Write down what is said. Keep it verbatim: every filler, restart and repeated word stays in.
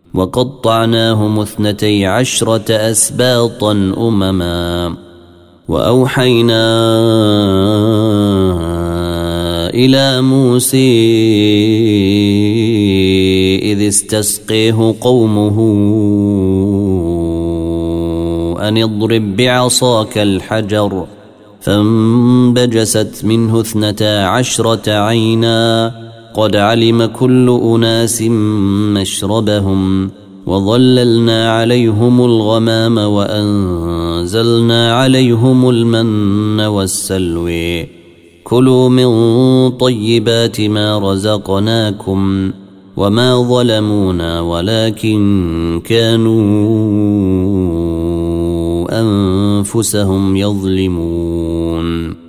وقطعناهم اثنتي عشرة أسباطا أمما وأوحينا إلى موسى إذ استسقيه قومه أن اضرب بعصاك الحجر فانبجست منه اثنتا عشرة عينا قد علم كل أناس مشربهم وظللنا عليهم الغمام وأنزلنا عليهم المن والسلوي كلوا من طيبات ما رزقناكم وما ظلمونا ولكن كانوا أنفسهم يظلمون